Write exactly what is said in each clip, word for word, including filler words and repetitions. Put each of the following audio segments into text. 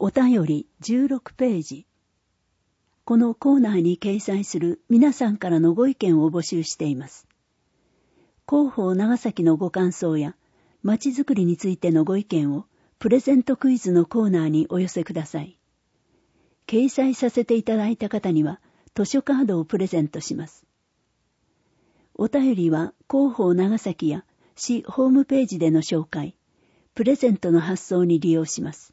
お便りじゅうろくページ。このコーナーに掲載する皆さんからのご意見を募集しています。広報長崎のご感想やまちづくりについてのご意見をプレゼントクイズのコーナーにお寄せください。掲載させていただいた方には図書カードをプレゼントします。お便りは広報長崎や市ホームページでの紹介、プレゼントの発送に利用します。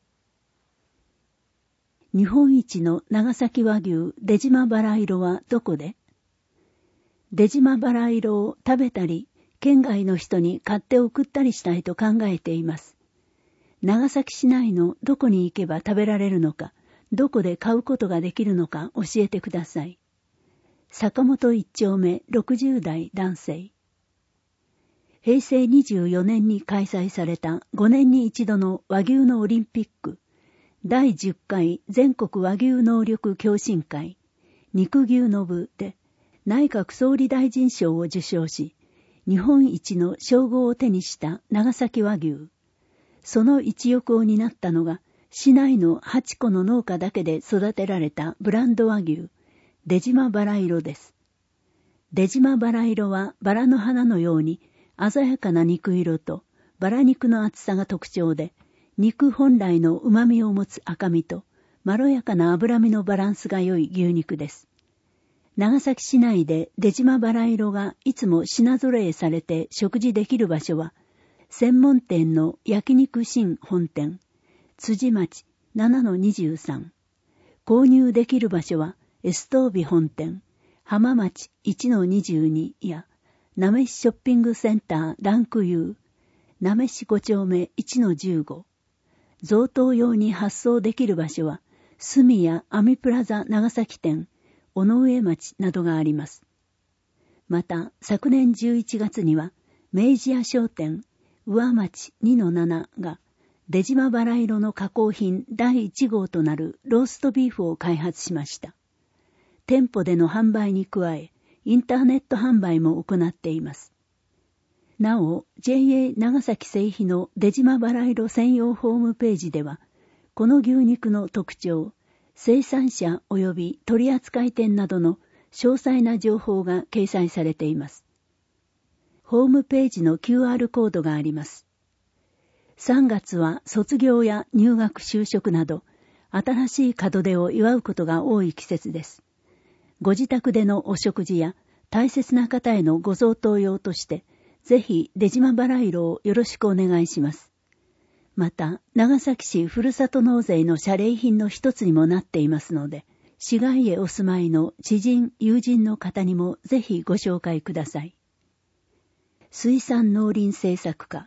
日本一の長崎和牛出島バラ色はどこで？出島バラ色を食べたり、県外の人に買って送ったりしたいと考えています。長崎市内のどこに行けば食べられるのか、どこで買うことができるのか教えてください。坂本一丁目ろくじゅう代男性。へいせいにじゅうよねんに開催されたごねんに一度の和牛のオリンピック、だいじゅっかい全国和牛能力共進会、肉牛の部で内閣総理大臣賞を受賞し、日本一の称号を手にした長崎和牛。その一翼を担ったのが、市内のはちこの農家だけで育てられたブランド和牛、出島バラ色です。出島バラ色はバラの花のように鮮やかな肉色とバラ肉の厚さが特徴で、肉本来の旨味を持つ赤身とまろやかな脂身のバランスが良い牛肉です。長崎市内で出島バラ色がいつも品揃えされて食事できる場所は、専門店の焼肉新本店、辻町 ななのにじゅうさん。購入できる場所は、エストービ本店、浜町 いちのにじゅうに や、なめしショッピングセンターランク U、なめしご丁目 いちのじゅうご。贈答用に発送できる場所は、すみやアミプラザ長崎店、尾上町などがあります。また、昨年じゅういちがつには、明治屋商店、上町 にのなな が、出島バラ色の加工品だいいち号となるローストビーフを開発しました。店舗での販売に加え、インターネット販売も行っています。なお、ジェイエー 長崎製皮の出島バラ色専用ホームページでは、この牛肉の特徴、生産者及び取扱店などの詳細な情報が掲載されています。ホームページの キューアール コードがあります。さんがつは卒業や入学就職など、新しい門出を祝うことが多い季節です。ご自宅でのお食事や大切な方へのご贈答用として、ぜひ出島バラ色をよろしくお願いします。また、長崎市ふるさと納税の謝礼品の一つにもなっていますので、市外へお住まいの知人、友人の方にもぜひご紹介ください。水産農林政策課。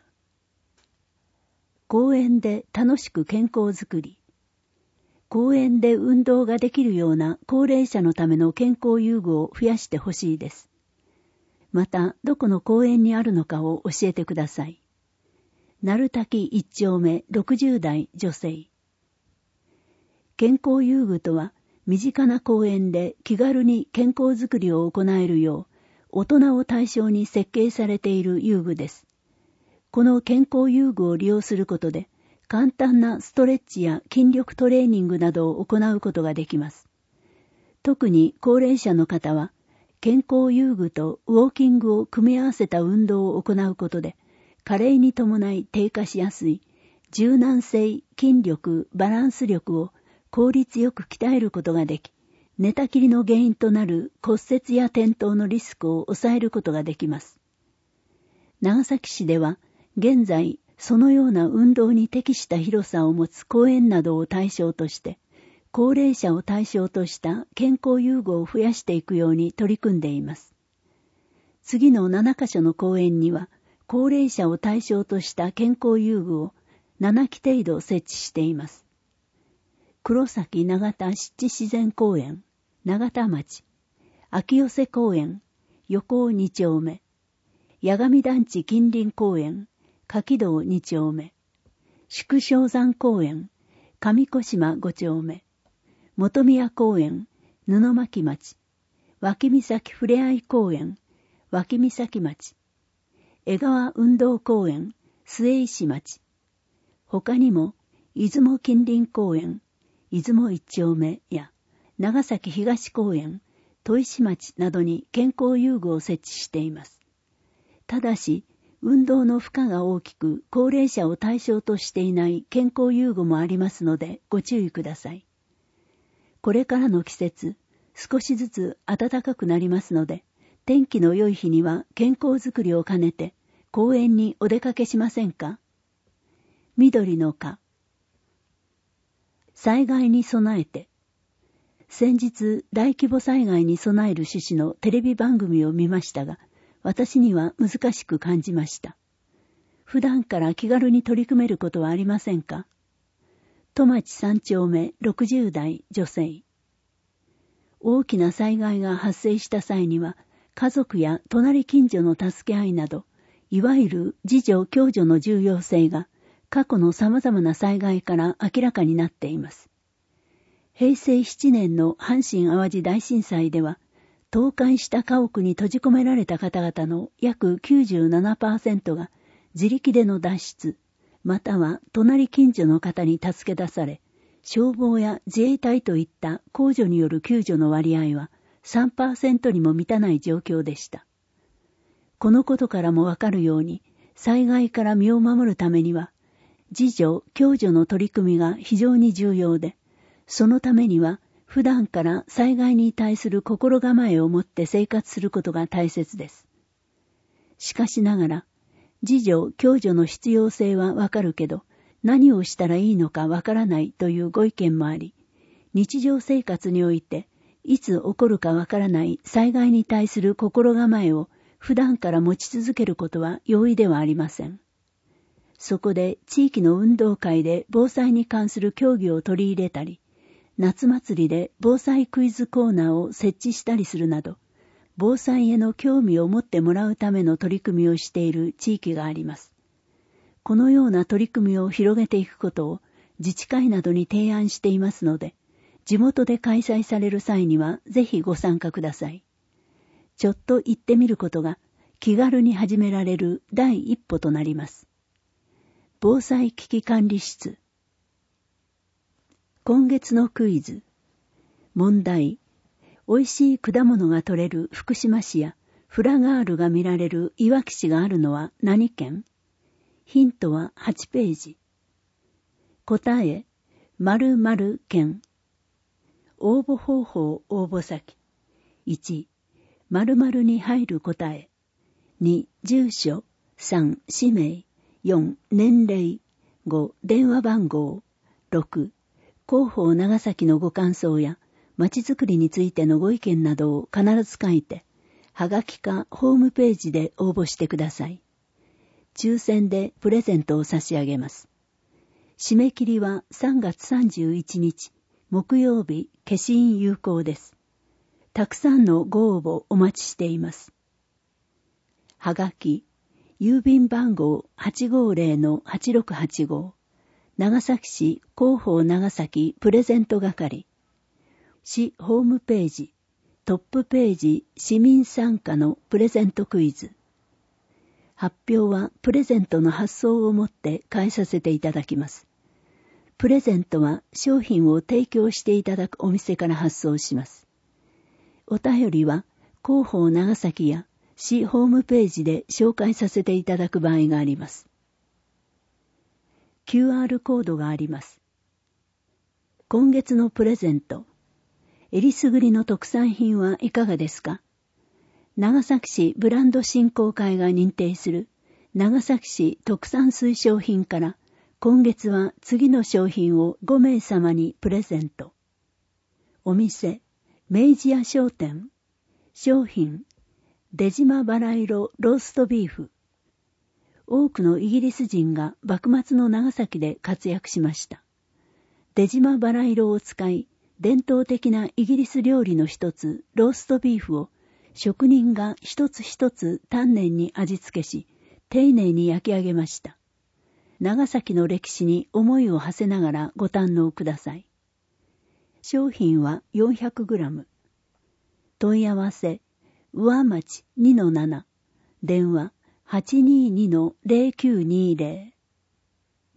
公園で楽しく健康づくり。公園で運動ができるような高齢者のための健康遊具を増やしてほしいです。また、どこの公園にあるのかを教えてください。鳴滝一丁目ろくじゅう代女性。健康遊具とは、身近な公園で気軽に健康づくりを行えるよう、大人を対象に設計されている遊具です。この健康遊具を利用することで、簡単なストレッチや筋力トレーニングなどを行うことができます。特に高齢者の方は、健康遊具とウォーキングを組み合わせた運動を行うことで、加齢に伴い低下しやすい柔軟性、筋力、バランス力を効率よく鍛えることができ、寝たきりの原因となる骨折や転倒のリスクを抑えることができます。長崎市では、現在、そのような運動に適した広さを持つ公園などを対象として、高齢者を対象とした健康遊具を増やしていくように取り組んでいます。次のななカ所の公園には、高齢者を対象とした健康遊具をななき程度設置しています。黒崎長田湿地自然公園、長田町、秋寄瀬公園、横尾に丁目、八神団地近隣公園、柿道に丁目、宿正山公園、上小島ご丁目、本宮公園、布巻町、脇岬ふれあい公園、脇岬町、江川運動公園、末石町、他にも、 出雲近隣公園、出雲一丁目や長崎東公園、砥石町などに健康遊具を設置しています。ただし、運動の負荷が大きく高齢者を対象としていない健康遊具もありますのでご注意ください。これからの季節、少しずつ暖かくなりますので、天気の良い日には健康づくりを兼ねて公園にお出かけしませんか？緑の課。災害に備えて。先日、大規模災害に備える趣旨のテレビ番組を見ましたが、私には難しく感じました。普段から気軽に取り組めることはありませんか？戸町三丁目ろくじゅう代女性。大きな災害が発生した際には、家族や隣近所の助け合いなど、いわゆる自助共助の重要性が過去の様々な災害から明らかになっています。へいせいななねんの阪神淡路大震災では、倒壊した家屋に閉じ込められた方々の約 きゅうじゅうななパーセント が自力での脱出、または隣近所の方に助け出され、消防や自衛隊といった公助による救助の割合は さんパーセント にも満たない状況でした。このことからもわかるように、災害から身を守るためには、自助・共助の取り組みが非常に重要で、そのためには普段から災害に対する心構えを持って生活することが大切です。しかしながら、自助・共助の必要性はわかるけど、何をしたらいいのかわからないというご意見もあり、日常生活において、いつ起こるかわからない災害に対する心構えを普段から持ち続けることは容易ではありません。そこで地域の運動会で防災に関する競技を取り入れたり、夏祭りで防災クイズコーナーを設置したりするなど、防災への興味を持ってもらうための取り組みをしている地域があります。このような取り組みを広げていくことを自治会などに提案していますので、地元で開催される際にはぜひご参加ください。ちょっと行ってみることが気軽に始められる第一歩となります。防災危機管理室。今月のクイズ。問題。美味しい果物が取れる福島市やフラガールが見られるいわき市があるのは何県？ヒントははちページ。答え、〇〇県。応募方法応募先。いち、〇〇に入る答え。に、住所。さん、氏名。よん、年齢。ご、電話番号。ろく、広報長崎のご感想や、まちづくりについてのご意見などを必ず書いて、はがきかホームページで応募してください。抽選でプレゼントを差し上げます。締め切りはさんがつさんじゅういちにち、木曜日、消印有効です。たくさんのご応募お待ちしています。はがき、郵便番号 はちごーぜろのはちろくはちご、長崎市広報長崎プレゼント係。市ホームページ、トップページ市民参加のプレゼントクイズ。発表はプレゼントの発送をもって返させていただきます。プレゼントは商品を提供していただくお店から発送します。お便りは広報長崎や市ホームページで紹介させていただく場合があります。キューアール コードがあります。今月のプレゼント。えりすぐりの特産品はいかがですか？長崎市ブランド振興会が認定する長崎市特産推奨品から今月は次の商品をごめいさまにプレゼント。お店、明治屋商店。商品、出島バラ色ローストビーフ。多くのイギリス人が幕末の長崎で活躍しました。出島バラ色を使い、伝統的なイギリス料理の一つ、ローストビーフを職人が一つ一つ丹念に味付けし、丁寧に焼き上げました。長崎の歴史に思いを馳せながらご堪能ください。商品は よんひゃくグラム。問い合わせ、上町 にのなな、電話 はちにーにのぜろきゅうにーぜろ。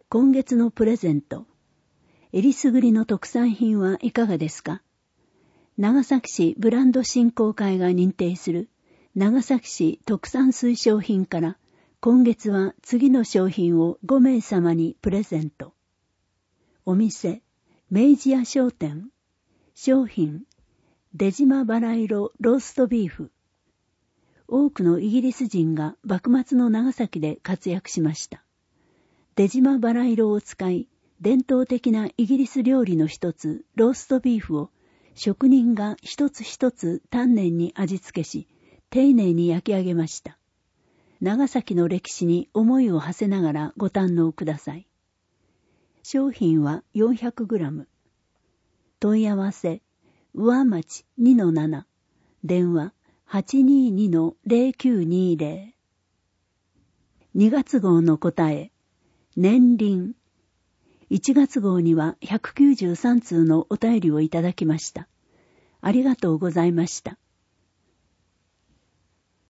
今月のプレゼント。えりすぐりの特産品はいかがですか？長崎市ブランド振興会が認定する長崎市特産推奨品から今月は次の商品をごめいさまにプレゼント。お店、明治屋商店。商品、出島バラ色ローストビーフ。多くのイギリス人が幕末の長崎で活躍しました。出島バラ色を使い、伝統的なイギリス料理の一つ、ローストビーフを職人が一つ一つ丹念に味付けし、丁寧に焼き上げました。長崎の歴史に思いを馳せながらご堪能ください。商品は よんひゃくグラム。問い合わせ、上町 にのなな、電話 はちにーにのゼロきゅうにーゼロ。にがつ号の答え、年輪。いちがつ号にはひゃくきゅうじゅうさんつうのお便りをいただきました。ありがとうございました。